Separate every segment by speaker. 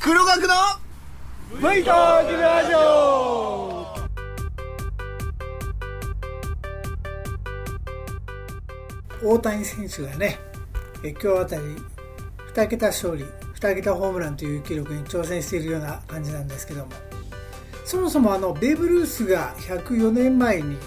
Speaker 1: 黒学の
Speaker 2: ブイトークラジオ。
Speaker 3: 大谷選手がね、今日あたり2桁勝利2桁ホームランという記録に挑戦しているような感じなんですけども、そもそもベーブ・ルースが104年前に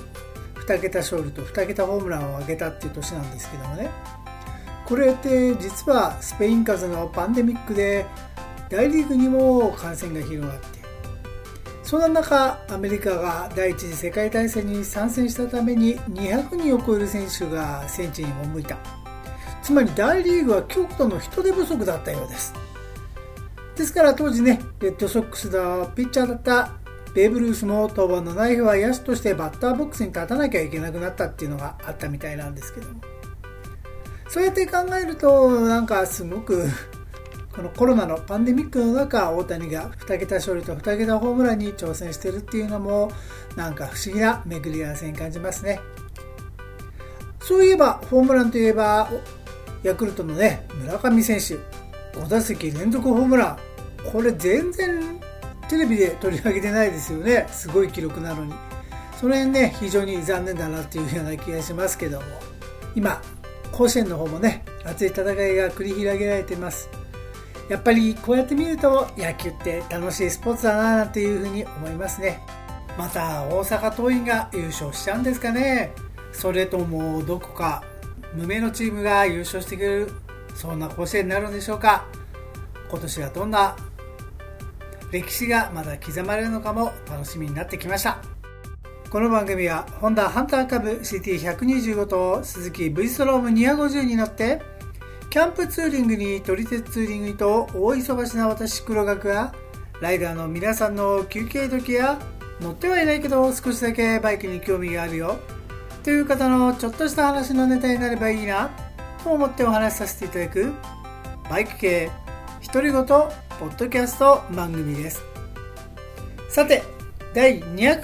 Speaker 3: 2桁勝利と2桁ホームランを挙げたっていう年なんですけどもね、これって実はスペイン風邪のパンデミックで大リーグにも感染が広がって、そんな中アメリカが第一次世界大戦に参戦したために200人を超える選手が戦地に赴いた。つまり大リーグは極度の人手不足だったようです。ですから当時ね、レッドソックスのピッチャーだったベーブ・ルースも登板のない日は野手としてバッターボックスに立たなきゃいけなくなったっていうのがあったみたいなんですけども、そうやって考えるとなんかすごくこのコロナのパンデミックの中、大谷が2桁勝利と2桁ホームランに挑戦しているっていうのもなんか不思議な巡り合わせに感じますね。そういえばホームランといえばヤクルトのね、村上選手5打席連続ホームラン、これ全然テレビで取り上げてないですよね。すごい記録なのに。その辺ね、非常に残念だなっていうような気がしますけども、今甲子園の方もね、熱い戦いが繰り広げられています。やっぱりこうやって見ると野球って楽しいスポーツだななんていうふうに思いますね。また大阪桐蔭が優勝しちゃうんですかね。それともどこか無名のチームが優勝してくれる、そんな甲子園になるんでしょうか。今年はどんな歴史がまだ刻まれるのかも楽しみになってきました。この番組はホンダハンターカブ CT125 と鈴木 V ストローム250に乗ってキャンプツーリングに撮り鉄ツーリングにと大忙しな私黒学がライダーの皆さんの休憩時や乗ってはいないけど少しだけバイクに興味があるよという方のちょっとした話のネタになればいいなと思ってお話しさせていただくバイク系独り言ポッドキャスト番組です。さて第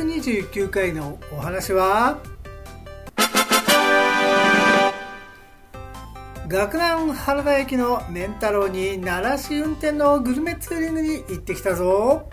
Speaker 3: 229回のお話は岳南原田駅のメンタロウに奈良市運転のグルメツーリングに行ってきたぞ。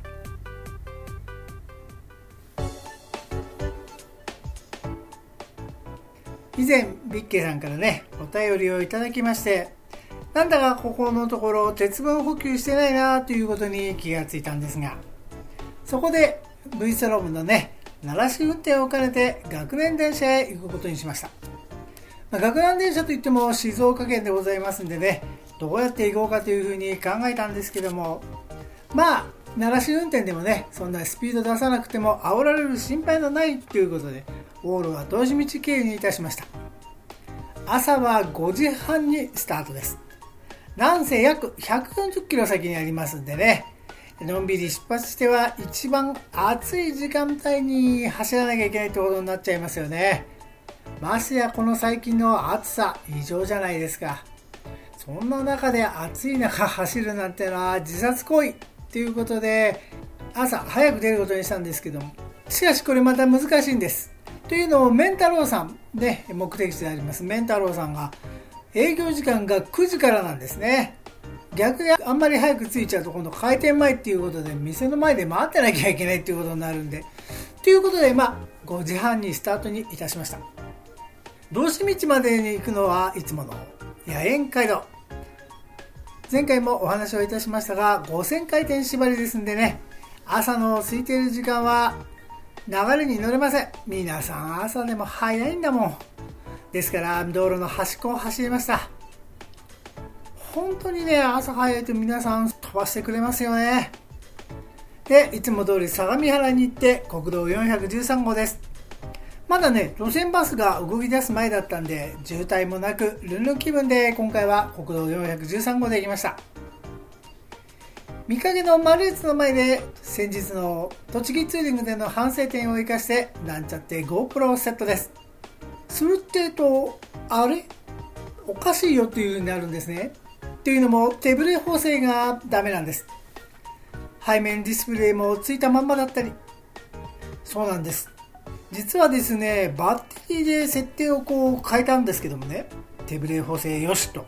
Speaker 3: 以前ビッケさんからねお便りをいただきまして、なんだかここのところ鉄分補給してないなということに気がついたんですが、そこで V ストロームのね奈良市運転を兼ねて岳南電車へ行くことにしました。岳南電車といっても静岡県でございますんでね、どうやって行こうかというふうに考えたんですけども、まあ奈良市運転でもねそんなスピード出さなくても煽られる心配のないということで往路は通し道経由にいたしました。朝は5時半にスタートです。なんせ約140キロ先にありますんでね、のんびり出発しては一番暑い時間帯に走らなきゃいけないってことになっちゃいますよね。ましてやこの最近の暑さ異常じゃないですか。そんな中で暑い中走るなんてのは自殺行為ということで朝早く出ることにしたんですけども、しかしこれまた難しいんです。というのをメンタロウさんで目的地でありますメンタロウさんが営業時間が9時からなんですね。逆にあんまり早く着いちゃうと今度開店前っていうことで店の前で待ってなきゃいけないっていうことになるんで、ということで5時半にスタートにいたしました。道志道までに行くのはいつもの野猿街道。前回もお話をいたしましたが5000回転縛りですんでね、朝の空いている時間は流れに乗れません。皆さん朝でも早いんだもん。ですから道路の端っこを走りました。本当にね朝早いと皆さん飛ばしてくれますよね。でいつも通り相模原に行って国道413号です。まだね路線バスが動き出す前だったんで渋滞もなくルンルン気分で今回は国道413号で行きました。見かけのマルエツの前で先日の栃木ツーリングでの反省点を生かしてなんちゃって GoPro セットです。するってあれおかしいよっていう風になるんですね。というのも手ブレ補正がダメなんです。背面ディスプレイもついたまんまだったり。そうなんです。実はですねバッテリーで設定を変えたんですけどもね、手ブレ補正よしと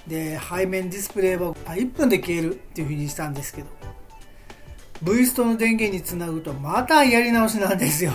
Speaker 3: で背面ディスプレイは1分で消えるっていう風にしたんですけど、 V ストの電源につなぐとまたやり直しなんですよ。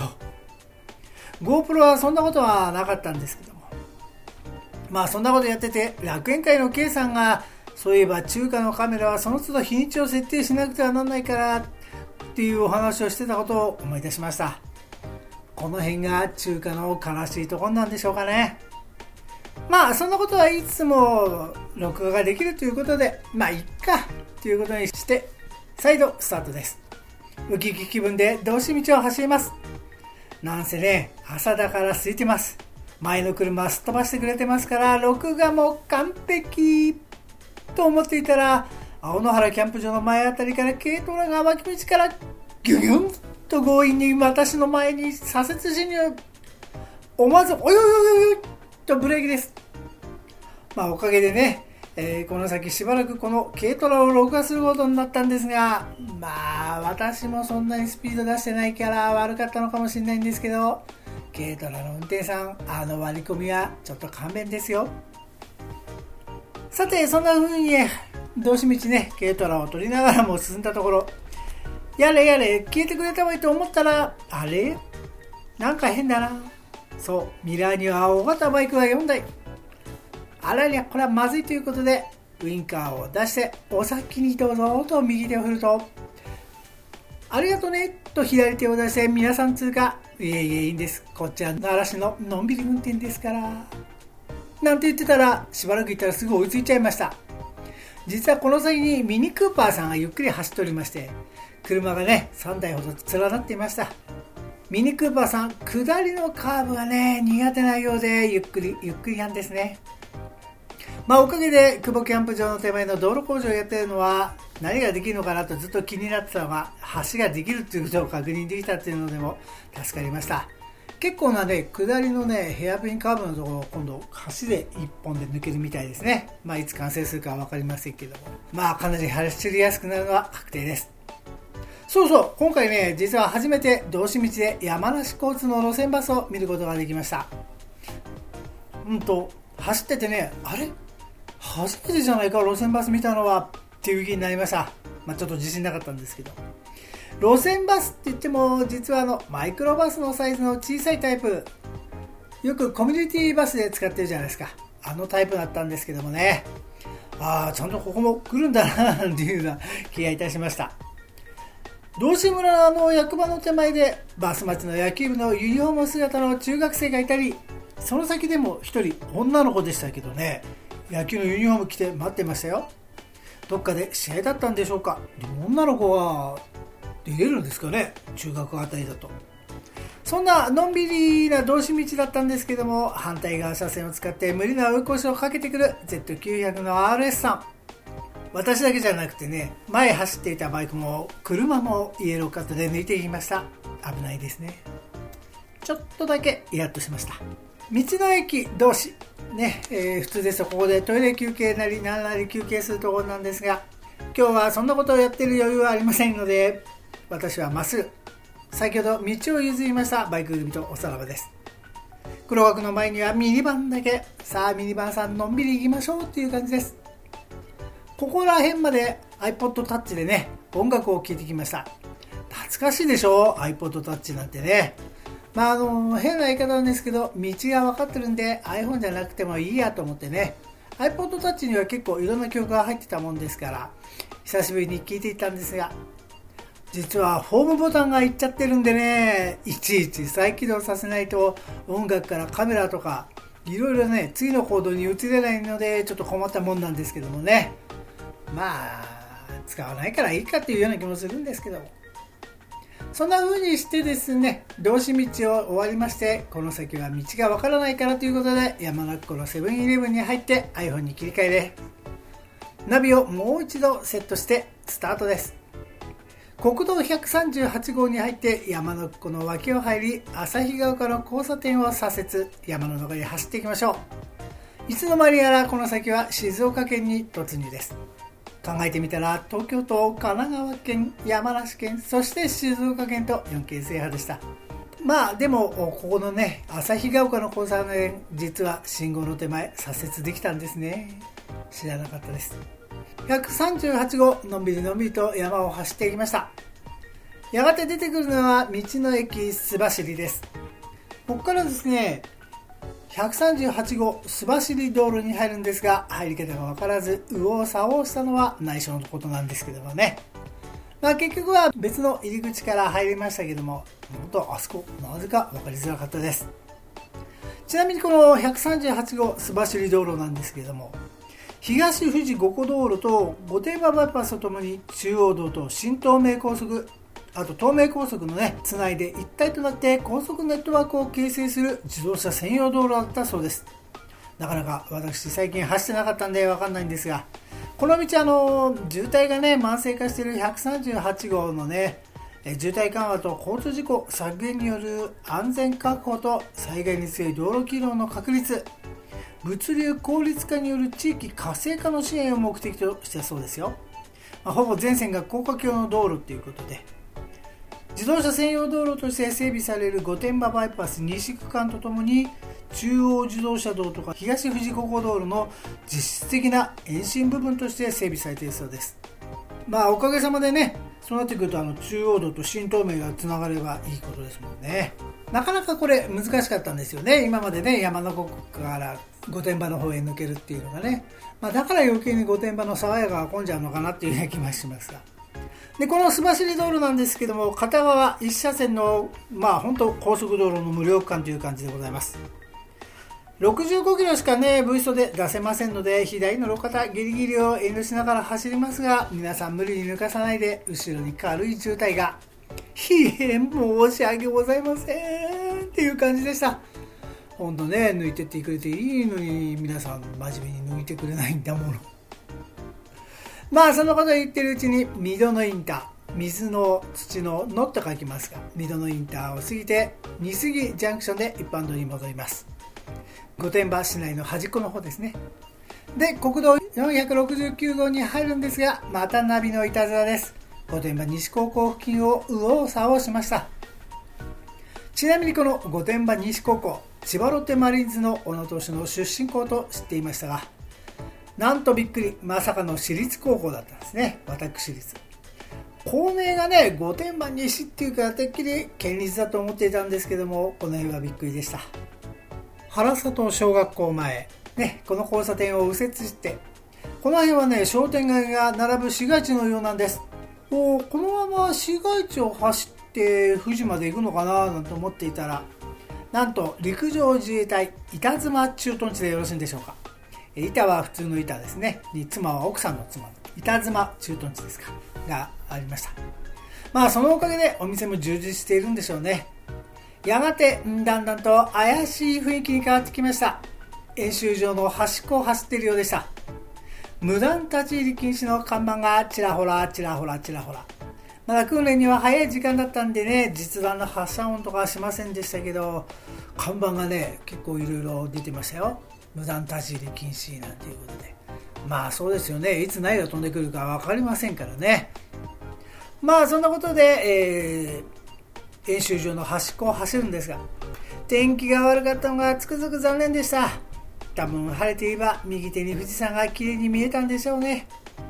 Speaker 3: GoPro はそんなことはなかったんですけども、まあそんなことやってて、楽園会の K さんがそういえば中華のカメラはその都度日にちを設定しなくてはならないからっていうお話をしてたことを思い出しました。この辺が中華の悲しいところなんでしょうかね。まあそんなことは言いつつも録画ができるということで、まあいっかということにして再度スタートです。ウキウキ気分で道志道を走ります。なんせね、朝だから空いてます。前の車すっ飛ばしてくれてますから、録画も完璧と思っていたら、青野原キャンプ場の前あたりから軽トラが脇道からギュギュンと強引に私の前に左折進入。思わずおよよよよとブレーキです。まあおかげでね、この先しばらくこの軽トラを録画することになったんですが、まあ私もそんなにスピード出してないから悪かったのかもしれないんですけど、軽トラの運転手さん、割り込みはちょっと勘弁ですよ。さてそんな風に道志道ね、軽トラを取りながらも進んだところ、やれやれ消えてくれたわいと思ったら、あれなんか変だな。そう、ミラーには大型バイクが4台。あらりゃこれはまずいということでウインカーを出して、お先にどうぞと右手を振ると、ありがとねと左手を出して皆さん通過。いえいえいいんです、こっちは奈良市ののんびり運転ですからなんて言ってたら、しばらく行ったらすぐ追いついちゃいました。実はこの先にミニクーパーさんがゆっくり走っておりまして、車がね3台ほど連なっていました。ミニクーパーさん、下りのカーブがね苦手なようでゆっくりなんですね。まあおかげで久保キャンプ場の手前の道路工事をやっているのは何ができるのかなとずっと気になってたのが、橋ができるということを確認できたっていうのでも助かりました。結構なね下りのねヘアピンカーブのところを今度橋で1本で抜けるみたいですね。まあいつ完成するかは分かりませんけども、まあかなり走りやすくなるのは確定です。そうそう、今回ね実は初めて道志道で山梨交通の路線バスを見ることができました。走っててね、あれ初めてじゃないか路線バス見たのはっていう気になりました。まあちょっと自信なかったんですけど、路線バスって言っても実はマイクロバスのサイズの小さいタイプ、よくコミュニティバスで使ってるじゃないですか、タイプだったんですけどもね、ちゃんとここも来るんだなっていうような気がいたしました。道志村の役場の手前でバス待ちの野球部のユニフォーム姿の中学生がいたり、その先でも一人女の子でしたけどね、野球のユニフォーム着て待ってましたよ。どっかで試合だったんでしょうか。でも女の子は出れるんですかね、中学あたりだと。そんなのんびりな道志道だったんですけども、反対側車線を使って無理な追い越しをかけてくる Z900 の RS さん。私だけじゃなくてね、前走っていたバイクも車もイエローカットで抜いていきました。危ないですね。ちょっとだけイラッとしました。道の駅道志ね、普通ですとここでトイレ休憩なり何なり休憩するところなんですが、今日はそんなことをやっている余裕はありませんので、私はまっすぐ先ほど道を譲りましたバイク組とおさらばです。黒枠の前にはミニバンだけ。さあミニバンさんのんびり行きましょうっていう感じです。ここら辺まで iPod Touch でね音楽を聴いてきました。懐かしいでしょ iPod Touch なんてね。まあ変な言い方なんですけど、道が分かってるんで iPhone じゃなくてもいいやと思ってね、 iPod Touch には結構いろんな曲が入ってたもんですから久しぶりに聴いていたんですが、実はホームボタンがいっちゃってるんでね、いちいち再起動させないと音楽からカメラとかいろいろね次の行動に移れないのでちょっと困ったもんなんですけどもね、まあ使わないからいいかっていうような気もするんですけども、そんな風にしてですね、道志道を終わりまして、この先は道がわからないからということで山中湖のセブンイレブンに入って iPhone に切り替えでナビをもう一度セットしてスタートです。国道138号に入って山中湖の脇を入り、旭ヶ丘の交差点を左折、山の中に走っていきましょう。いつの間にやらこの先は静岡県に突入です。考えてみたら東京都、神奈川県、山梨県、そして静岡県と4県制覇でした。まあでもここのね旭ヶ丘の交差点、実は信号の手前左折できたんですね。 知らなかったです。138号のんびりのんびりと山を走っていきました。やがて出てくるのは道の駅須走です。ここからですね、138号須走道路に入るんですが、入り方が分からず右往左往したのは内緒のことなんですけどもね。結局は別の入り口から入りましたけども、本当あそこなぜか分かりづらかったです。ちなみにこの138号須走道路なんですけども、東富士五湖道路と御殿場バイパスとともに中央道と新東名高速、あと東名高速のねつないで一体となって高速ネットワークを形成する自動車専用道路だったそうです。なかなか私最近走ってなかったんで分かんないんですが、この道渋滞がね慢性化している138号のね渋滞緩和と交通事故削減による安全確保と災害に強い道路機能の確立、物流効率化による地域活性化の支援を目的としたそうですよ。ほぼ全線が高架橋の道路ということで、自動車専用道路として整備される御殿場バイパス西区間とともに中央自動車道とか東富士五湖道路の実質的な延伸部分として整備されているそうです。おかげさまでね、そうなってくると中央道と新東名がつながればいいことですもんね。なかなかこれ難しかったんですよね。今までね山の国から御殿場の方へ抜けるっていうのがね、だから余計に御殿場の沢屋が混んじゃうのかなっていうような気がしますが、でこの須走道路なんですけども、片側1車線の本当高速道路の無料区間という感じでございます。65キロしかねブーストで出せませんので、左の路肩ギリギリを遠慮しながら走りますが、皆さん無理に抜かさないで、後ろに軽い渋滞が申し訳ございませんっていう感じでした。ほんとね、抜いてってくれていいのに皆さん真面目に抜いてくれないんだもの。そのことを言ってるうちに御殿インター、水の土ののと書きますが、御殿インターを過ぎて二杉ジャンクションで一般道に戻ります。御殿場市内の端っこの方ですね。で国道469号に入るんですが、またナビのいたずらです。御殿場西高校付近を右往左往しました。ちなみにこの御殿場西高校、千葉ロッテマリーンズの小野投手の出身校と知っていましたが、なんとびっくり、まさかの私立高校だったんですね。私立校名がね御殿場西っていうからてっきり県立だと思っていたんですけども、この辺はびっくりでした。原里小学校前、この交差点を右折して、この辺はね商店街が並ぶ市街地のようなんです。このまま市街地を走って富士まで行くのかななんて思っていたら、なんと陸上自衛隊板妻駐屯地でよろしいんでしょうか。板は普通の板ですね、妻は奥さんの妻の板妻駐屯地ですかがありました。そのおかげでお店も充実しているんでしょうね。やがてだんだんと怪しい雰囲気に変わってきました。演習場の端っこを走っているようでした。無断立ち入り禁止の看板がちらほらちらほらちらほら。まだ訓練には早い時間だったんでね、実弾の発射音とかはしませんでしたけど、看板がね結構いろいろ出てましたよ。無断立ち入り禁止なんていうことで、そうですよね、いつ何が飛んでくるか分かりませんからね。そんなことで、演習場の端っこを走るんですが、天気が悪かったのがつくづく残念でした。多分晴れていれば右手に富士山が綺麗に見えたんでしょうね。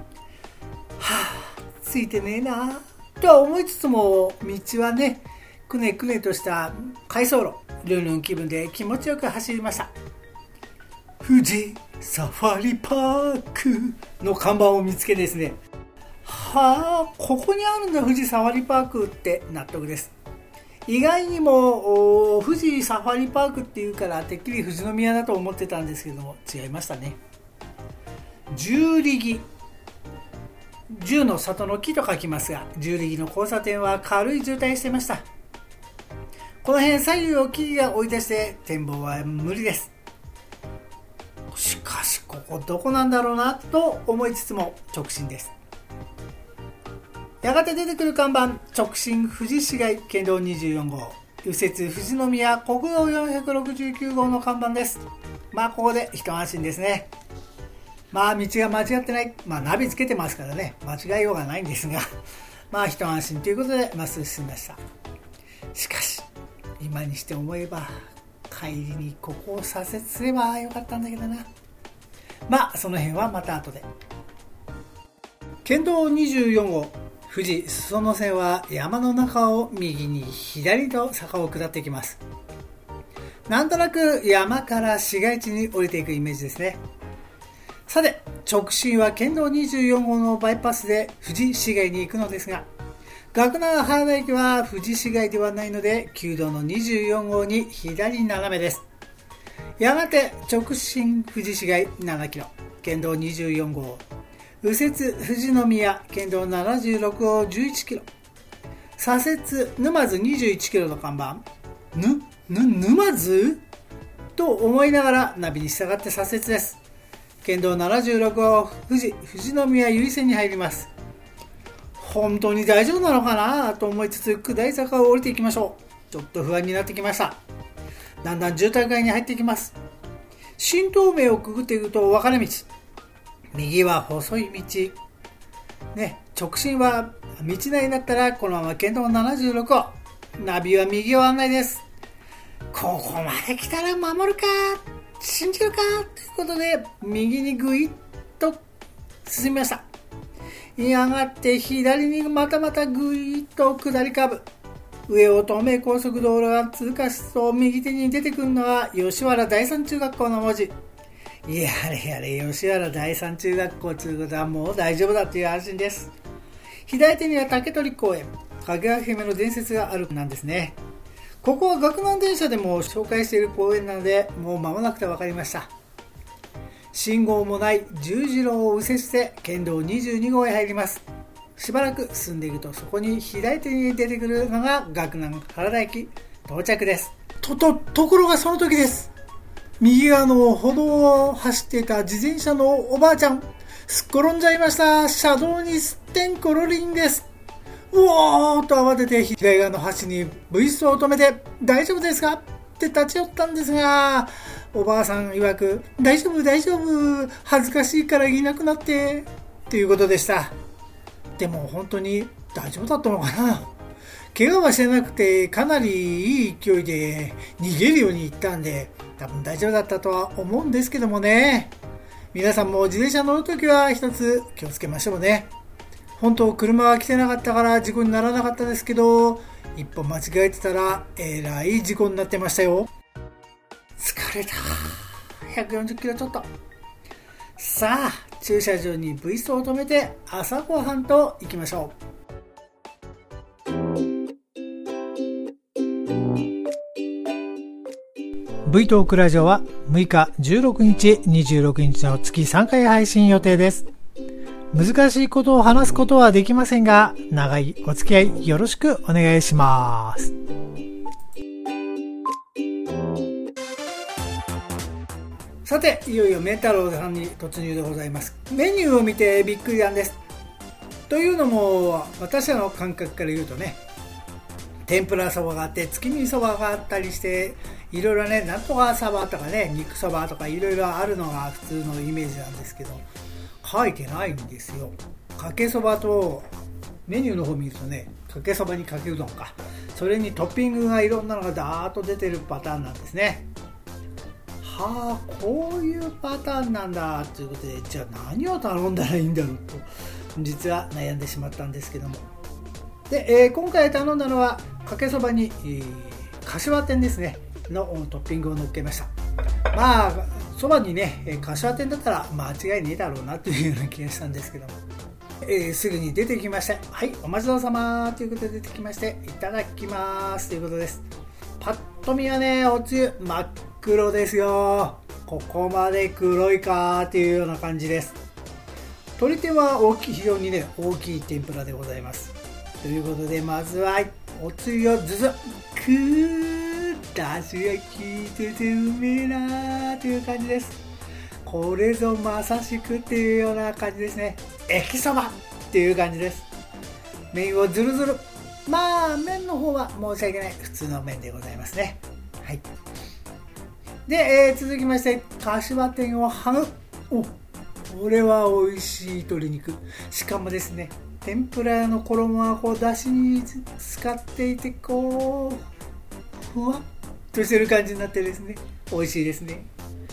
Speaker 3: ついてねえなとは思いつつも、道はねくねくねとした回送路、ルンルン気分で気持ちよく走りました。富士サファリパークの看板を見つけですね、ここにあるんだ富士サファリパークって納得です。意外にも富士サファリパークっていうからてっきり富士宮だと思ってたんですけども、違いましたね。十里木、十の里の木と書きますが、十里木の交差点は軽い渋滞していました。この辺左右を木々が追い出して展望は無理です。しかしここどこなんだろうなと思いつつも直進です。やがて出てくる看板、直進富士市街県道24号、右折富士宮国道469号の看板です。ここで一安心ですね。道が間違ってない、ナビつけてますからね、間違いようがないんですが、一安心ということでまっすぐ進みました。しかし今にして思えば帰りにここを左折すればよかったんだけどな。 その辺はまた後で。県道24号富士裾野線は山の中を右に左と坂を下っていきます。なんとなく山から市街地に降りていくイメージですね。さて、直進は県道24号のバイパスで富士市街に行くのですが、岳南原田駅は富士市街ではないので、旧道の24号に左斜めです。やがて直進富士市街7キロ、県道24号、右折富士宮県道76号11キロ、左折沼津21キロの看板、沼津と思いながらナビに従って左折です。県道76号富士宮由比線に入ります。本当に大丈夫なのかなと思いつつ下り坂を降りていきましょう。ちょっと不安になってきました。だんだん住宅街に入っていきます。新東名をくぐっていくと分かれ道、右は細い道、直進は道内になったらこのまま県道76号、ナビは右を案内です。ここまで来たら守るか信じるかということで右にぐいっと進みました。やがて左にまたぐいっと下りカーブ、上を東名高速道路が通過すると右手に出てくるのは吉原第三中学校の文字。やれ吉原第三中学校ということはもう大丈夫だという安心です。左手には竹取公園、かぐや姫の伝説があるなんですね。ここは岳南電車でも紹介している公園なのでもう間もなくて分かりました。信号もない十字路を右折して県道22号へ入ります。しばらく進んでいくとそこに左手に出てくるのが岳南原田駅、到着です。ところがその時です。右側の歩道を走っていた自転車のおばあちゃん、すっ転んじゃいました。車道にすってんころりんです。うおーと慌てて左側の端に V ストを止めて、大丈夫ですかって立ち寄ったんですが、おばあさん曰く大丈夫恥ずかしいからいなくなってということでした。でも本当に大丈夫だったのかな。怪我はしてなくてかなりいい勢いで逃げるように行ったんで多分大丈夫だったとは思うんですけどもね。皆さんも自転車乗るときは一つ気をつけましょうね。本当車は来てなかったから事故にならなかったですけど、一歩間違えてたらえらい事故になってましたよ。疲れた。140キロちょっと。さあ駐車場に V ストを止めて朝ごはんと行きましょう。V トークラジオは6日、16日、26日の月3回配信予定です。難しいことを話すことはできませんが、長いお付き合いよろしくお願いします。さて、いよいよメ太郎さんに突入でございます。メニューを見てびっくりなんです。というのも、私らの感覚から言うとね、天ぷらそばがあって月見そばがあったりして、いろいろね、なんとかそばとかね、肉そばとかいろいろあるのが普通のイメージなんですけど、書いてないんですよ。かけそばとメニューの方見るとね、かけそばにかけうどんか、それにトッピングがいろんなのがダーッと出てるパターンなんですね。はあ、こういうパターンなんだということで、じゃあ何を頼んだらいいんだろうと実は悩んでしまったんですけども、で、今回頼んだのはかけそばに、柏天ですねのトッピングを乗っけました。まあそばにね柏天だったら間違いねえだろうなというような気がしたんですけども、すぐに出てきまして、はいお待ちどうさまということで出てきまして、いただきますということです。パッと見はね、おつゆ真っ黒ですよ。ここまで黒いかというような感じです。取り手は非常にね大きい天ぷらでございます。ということで、まずはおつゆをずずだしが効いててうめえなーという感じです。これぞまさしくっていうような感じですね。駅そばっていう感じです。麺をずるずる、まあ麺の方は申し訳ない普通の麺でございますね。はい。で、続きまして柏天をはぐ。お、これは美味しい鶏肉。しかもですね、天ぷらの衣はこうだしに使っていて、こうふわっとしてる感じになってですね、美味しいですね。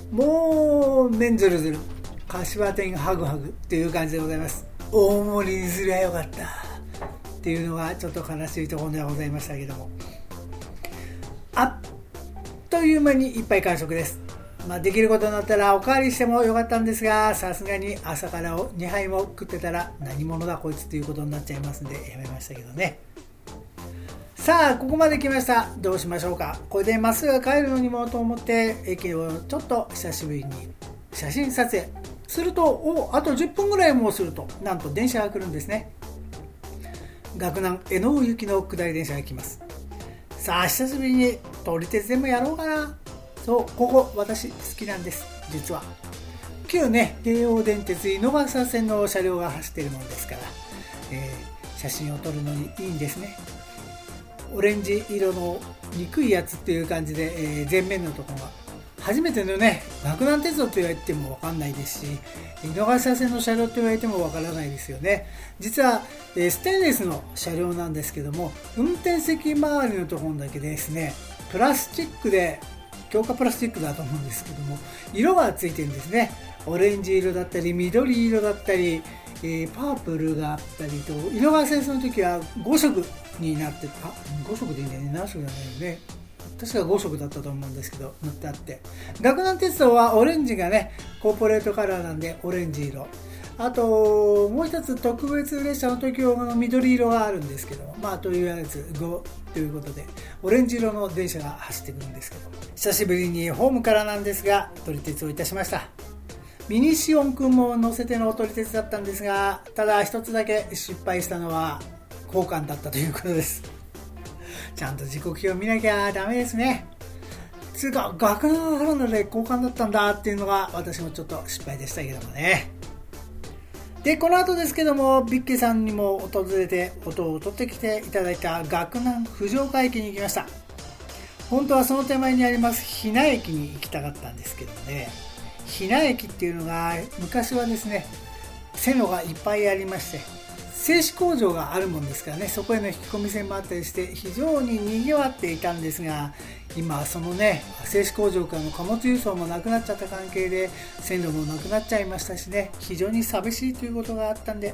Speaker 3: もう麺ずるずる、柏天ハグハグっていう感じでございます。大盛りにすりゃよかったっていうのがちょっと悲しいところではございましたけども、あっという間に一杯完食です。できることになったらおかわりしてもよかったんですが、さすがに朝から2杯も食ってたら何者だこいつということになっちゃいますんでやめましたけどね。さあここまで来ました。どうしましょうか。これでまっすぐ帰るのにもと思って駅をちょっと久しぶりに写真撮影すると、あと10分ぐらいもするとなんと電車が来るんですね。岳南江能行きの下り電車が来ます。さあ久しぶりに撮り鉄でもやろうかな。そう、ここ私好きなんです。実は旧ね京王電鉄井の頭線の車両が走っているものですから、写真を撮るのにいいんですね。オレンジ色の憎いやつっていう感じで、前面のところが初めてのね岳南鉄道と言われても分かんないですし、井の頭線の車両と言われても分からないですよね。実は、ステンレスの車両なんですけども、運転席周りのところだけですねプラスチックで、強化プラスチックだと思うんですけども、色がついてるんですね。オレンジ色だったり緑色だったり、パープルがあったりと、色が戦争の時は5色になってた。5色でいいんだよね。何色じゃないよね。確か5色だったと思うんですけど、塗ってあって、岳南鉄道はオレンジがねコーポレートカラーなんでオレンジ色、あともう一つ特別列車の時は緑色があるんですけど、というやつ5ということでオレンジ色の電車が走ってくるんですけど、久しぶりにホームからなんですが撮り鉄をいたしました。ミニシオンくんも乗せての撮り鉄だったんですが、ただ一つだけ失敗したのは交換だったということです。ちゃんと時刻表を見なきゃダメですね。つうか岳南原野で交換だったんだっていうのが私もちょっと失敗でしたけどもね。でこの後ですけども、ビッケさんにも訪れて音を取ってきていただいた岳南藤岡駅に行きました。本当はその手前にあります日名駅に行きたかったんですけどね、日名駅っていうのが昔はですね線路がいっぱいありまして、製紙工場があるもんですからね、そこへの引き込み線もあったりして非常に賑わっていたんですが、今そのね製紙工場からの貨物輸送もなくなっちゃった関係で線路もなくなっちゃいましたしね、非常に寂しいということがあったんで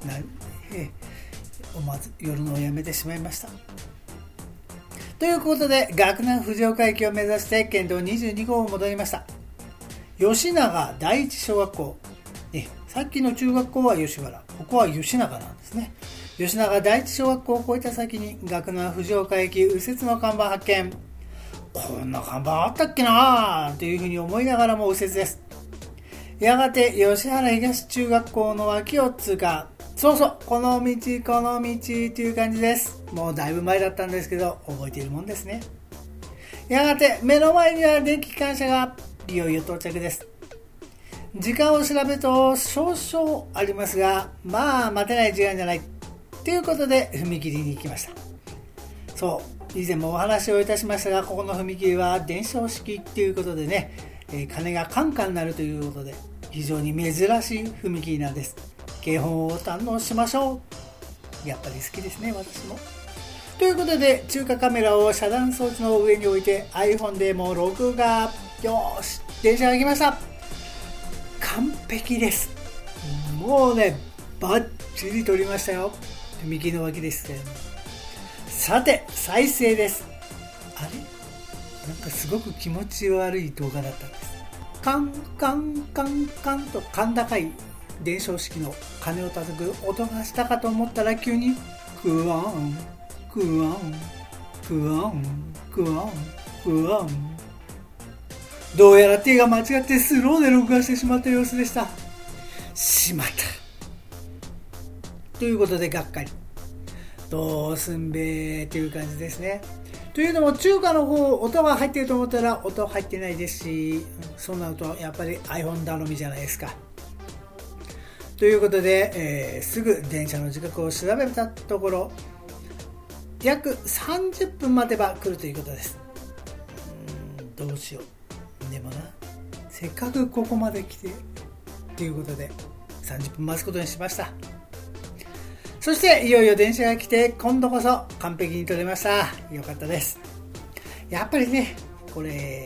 Speaker 3: 思わず寄るのをやめてしまいました。ということで岳南藤岡駅を目指して県道22号を戻りました。吉永第一小学校、さっきの中学校は吉原、ここは吉永なんですね。吉永第一小学校を越えた先に岳南藤岡駅右折の看板発見。こんな看板あったっけなーというふうに思いながらも右折です。やがて吉原東中学校の脇を通過。そうそう、この道という感じです。もうだいぶ前だったんですけど覚えているもんですね。やがて目の前には電気機関車がいよいよ到着です。時間を調べると少々ありますが、待てない時間じゃないということで踏切に行きました。そう以前もお話をいたしましたが、ここの踏切は電車式ということでね、鐘がカンカン鳴るということで非常に珍しい踏切なんです。警報を堪能しましょう。やっぱり好きですね、私も。ということで中華カメラを遮断装置の上に置いて iPhone でも録画。よし、電車が来ました。完璧です。もうねバッチリ撮りましたよ。踏切の脇ですけども、さて再生です。あれなんかすごく気持ち悪い動画だったんです。カンカンカンカンと甲高い電唱式の鐘を叩く音がしたかと思ったら、急にクワンクワンクワンクワンクワン、どうやら手が間違ってスローで録画してしまった様子でした。しまったということでがっかり。どうすんべーという感じですね。というのも中華の方音が入っていると思ったら音入ってないですし、そうなるとやっぱり iPhone 頼みじゃないですか。ということで、すぐ電車の時刻を調べたところ、約30分待てば来るということです。どうしよう。でもな、せっかくここまで来てということで30分待つことにしました。そしていよいよ電車が来て、今度こそ完璧に撮れました。よかったです。やっぱりね、これ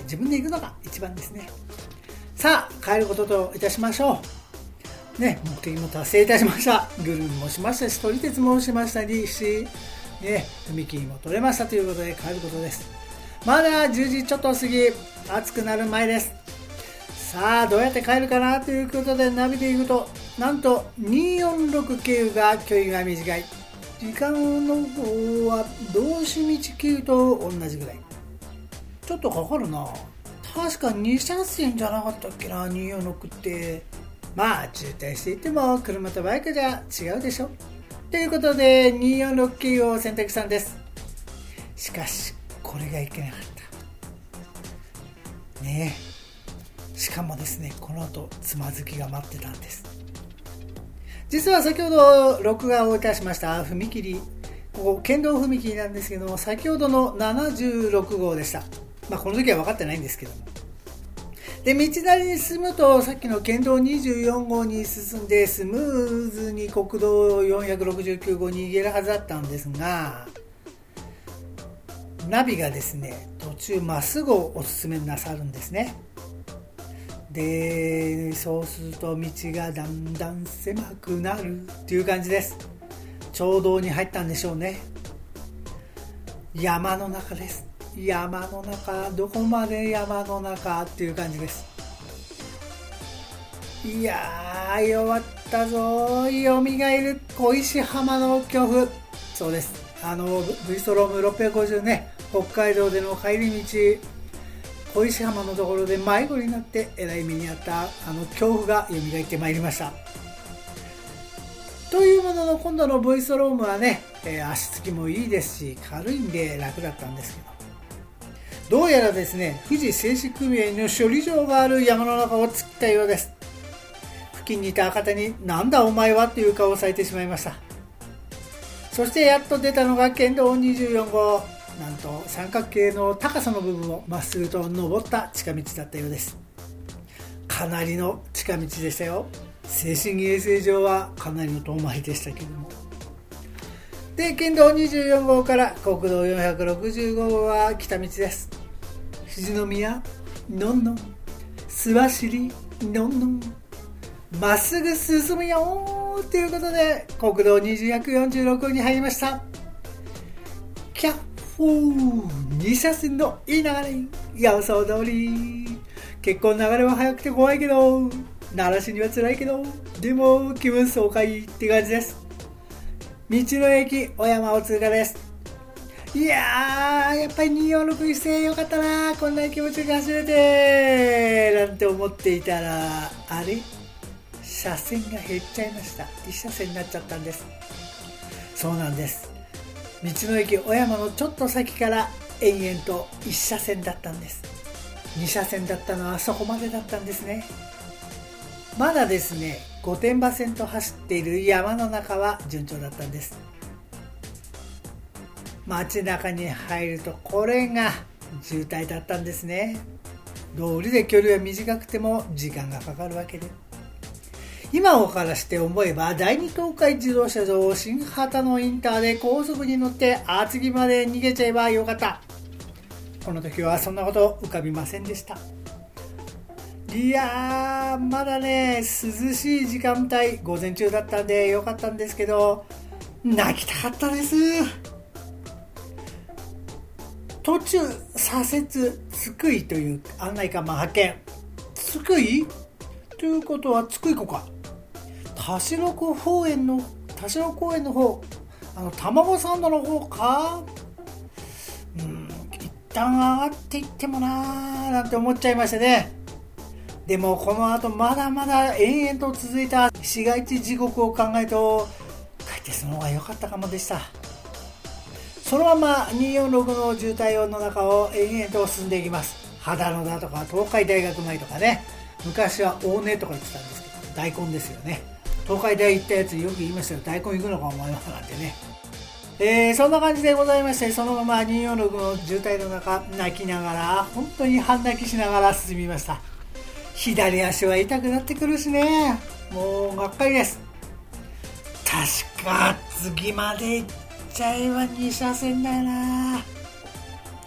Speaker 3: 自分で行くのが一番ですね。さあ帰ることといたしましょうね。目的も達成いたしました。グルメもしましたし、撮り鉄もしましたし、ね、踏切も取れましたということで帰ることです。まだ10時ちょっと過ぎ、暑くなる前です。さあどうやって帰るかなということでナビで行くと、なんと246経由が距離が短い。時間の方は道志道経由と同じぐらい。ちょっとかかるな。確か2車線じゃなかったっけな、246って。まあ渋滞していても車とバイクじゃ違うでしょ。ということで246経由を選択したんです。しかしこれがいけなかったね。しかもですね、この後つまずきが待ってたんです。実は先ほど録画をいたしました踏切、ここ県道踏切なんですけども、先ほどの76号でした。この時は分かってないんですけども、で道なりに進むとさっきの県道24号に進んでスムーズに国道469号に行けるはずだったんですが、ナビがですね途中まっすぐをおすすめなさるんですね。でそうすると道がだんだん狭くなるっていう感じです。町道に入ったんでしょうね。山の中です。山の中、どこまで山の中っていう感じです。いやー弱ったぞ。よみがえる小石浜の恐怖。そうです、V ストローム650ね、北海道での帰り道、小石浜のところで迷子になってえらい目にあった恐怖が蘇ってまいりました。というものの今度の V ストロームはね、足つきもいいですし軽いんで楽だったんですけど、どうやらですね富士製紙組合の処理場がある山の中を突ったようです。付近にいた赤手になんだお前はという顔をされてしまいました。そしてやっと出たのが県道24号、なんと三角形の高さの部分をまっすぐと登った近道だったようです。かなりの近道でしたよ。精神衛生上はかなりの遠回りでしたけども。で県道24号から国道460号は北道です。富士宮のんのん、須走のんのん、まっすぐ進むよということで国道246号に入りました。キャッ2車線のいい流れ、予想通り。結構流れは速くて怖いけど、鳴らしには辛いけど、でも気分爽快って感じです。道の駅小山を通過です。いやーやっぱり246にしてよかったな、こんなに気持ちよく走れてなんて思っていたら、あれ車線が減っちゃいました。1車線になっちゃったんです。そうなんです、道の駅小山のちょっと先から延々と1車線だったんです。2車線だったのはそこまでだったんですね。まだですね御殿場線と走っている山の中は順調だったんです。街中に入るとこれが渋滞だったんですね。道理で距離は短くても時間がかかるわけで、今からして思えば第二東海自動車道新畑野インターで高速に乗って厚木まで逃げちゃえばよかった。この時はそんなこと浮かびませんでした。いやーまだね涼しい時間帯午前中だったんでよかったんですけど、泣きたかったです。途中左折津久井という案内看板発見。津久井ということは津久井湖か。田代公園の方、卵サンドの方か。一旦上がっていってもなーなんて思っちゃいましてね。でもこの後まだまだ延々と続いた市街地地獄を考えると帰ってその方が良かったかもでした。そのまま246の渋滞の中を延々と進んでいきます。秦野だとか東海大学前とかね、昔は大根とか言ってたんですけど大根ですよね。東海大行ったやつよく言いましたよ、大根行くのかお前はなんてね。そんな感じでございまして、そのまま246の渋滞の中泣きながら、本当に半泣きしながら進みました。左足は痛くなってくるしね、もうがっかりです。確か次まで行っちゃえば2車線だよな。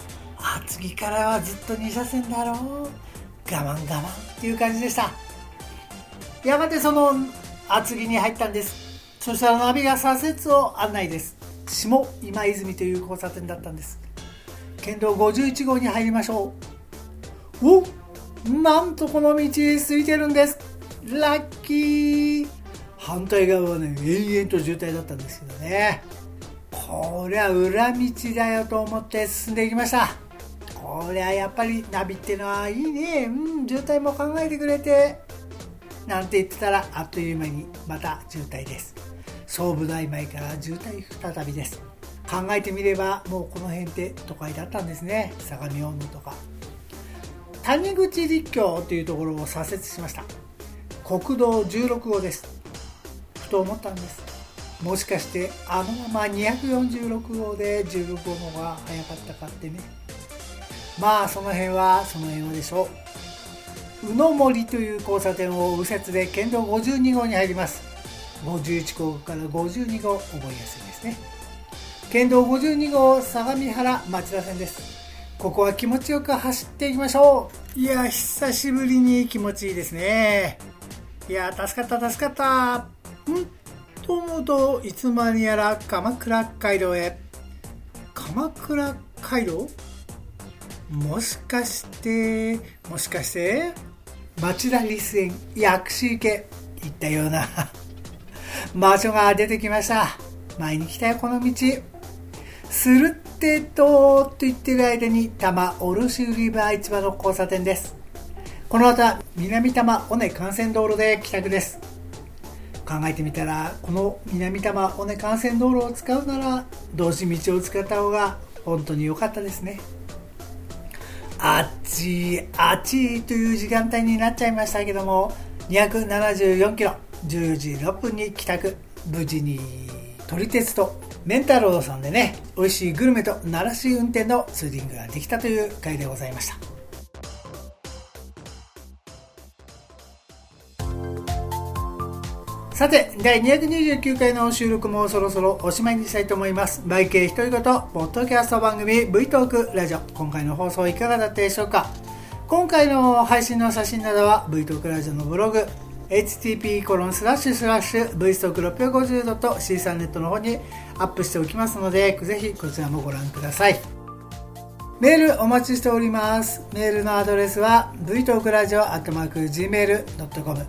Speaker 3: 厚木からはずっと2車線だろう、我慢っていう感じでした。やがてその厚木に入ったんです。そしたらナビが左折を案内です。下今泉という交差点だったんです。県道51号に入りましょう。なんとこの道空いてるんです。ラッキー。反対側はね、延々と渋滞だったんですけどね、こりゃ裏道だよと思って進んでいきました。こりゃやっぱりナビってのはいいね、渋滞も考えてくれてなんて言ってたら、あっという間にまた渋滞です。総武大前から渋滞再びです。考えてみればもうこの辺って都会だったんですね。相模大野とか谷口陸橋というところを左折しました。国道16号です。ふと思ったんです。もしかしてあのまま246号で16号の方が早かったかってね。まあその辺はでしょう。宇野森という交差点を右折で県道52号に入ります。51号から52号覚えやすいですね。県道52号相模原町田線です。ここは気持ちよく走っていきましょう。いや久しぶりに気持ちいいですね。いや助かったと思うと、いつまにやら鎌倉街道へ。鎌倉街道、もしかして町田リス園薬師池行ったような場所が出てきました。前に来たよこの道。するってと言ってる間に多摩卸売場市場の交差点です。この後は南多摩尾根幹線道路で帰宅です。考えてみたら、この南多摩尾根幹線道路を使うなら同時道を使った方が本当に良かったですね。あっちという時間帯になっちゃいましたけども、274キロ14時6分に帰宅。無事に撮り鉄とメンタローさんでね、美味しいグルメと慣らしい運転のツーリングができたという回でございました。さて、第229回の収録もそろそろおしまいにしたいと思います。バイケイ独り言ポッドキャスト番組 V トークラジオ、今回の放送いかがだったでしょうか。今回の配信の写真などは V トークラジオのブログ http://vstock650.c3net の方にアップしておきますので、ぜひこちらもご覧ください。メールお待ちしております。メールのアドレスは vtalkradio@gmail.com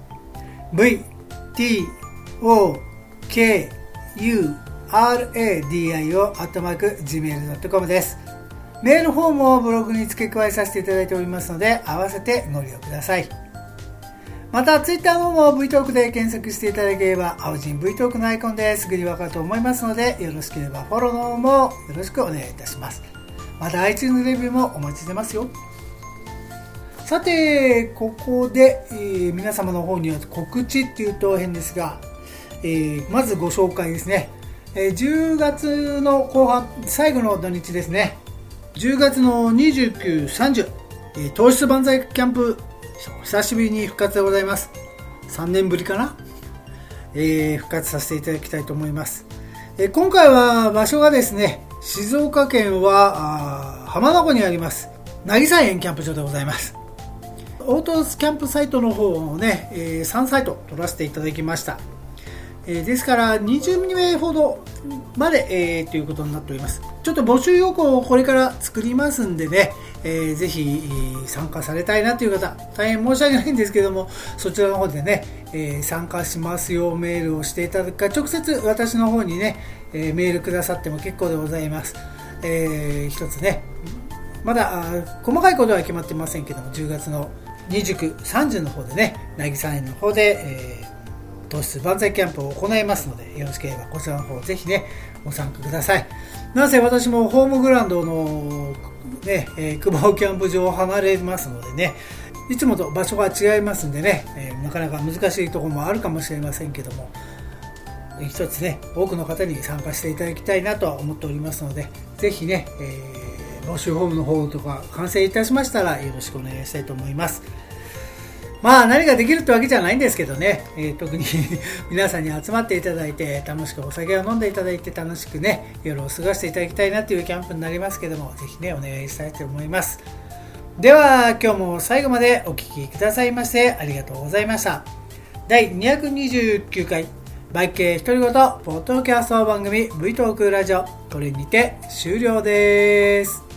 Speaker 3: vtokuradio@gmail.com です。メールフォームをブログに付け加えさせていただいておりますので、合わせてご利用ください。またツイッターの方も V トークで検索していただければ青人 V トークのアイコンですぐにわかると思いますので、よろしければフォローの方もよろしくお願いいたします。また iTunes レビューもお待ちしてますよ。さてここで、皆様の方には告知っていうと変ですが、まずご紹介ですね。10月の後半最後の土日ですね。10月の29、30、糖質万歳キャンプ久しぶりに復活でございます。3年ぶりかな、復活させていただきたいと思います。今回は場所がですね、静岡県は浜名湖にあります渚園キャンプ場でございます。オートスキャンプサイトの方をね、3サイト取らせていただきました。ですから20名ほどまで、ということになっております。ちょっと募集要項をこれから作りますんでね、ぜひ参加されたいなという方、大変申し訳ないんですけども、そちらの方でね、参加しますよメールをしていただくか、直接私の方にね、メールくださっても結構でございます。一つね、まだ細かいことは決まってませんけども、10月の29、30の方でね、渚園の方で、糖質万歳キャンプを行いますので、よろしければこちらの方ぜひねご参加ください。なぜ私もホームグラウンドのね、久保キャンプ場を離れますのでね、いつもと場所が違いますんでね、なかなか難しいところもあるかもしれませんけども、一つね多くの方に参加していただきたいなとは思っておりますので、ぜひね、募集フォームの方とか完成いたしましたらよろしくお願いしたいと思います。 まあ何ができるってわけじゃないんですけどね、特に皆さんに集まっていただいて楽しくお酒を飲んでいただいて楽しくね夜を過ごしていただきたいなというキャンプになりますけども、ぜひねお願いしたいと思います。では今日も最後までお聞きくださいましてありがとうございました。第229回バイク系独り言ポッドキャスト番組 V トークラジオ、これにて終了です。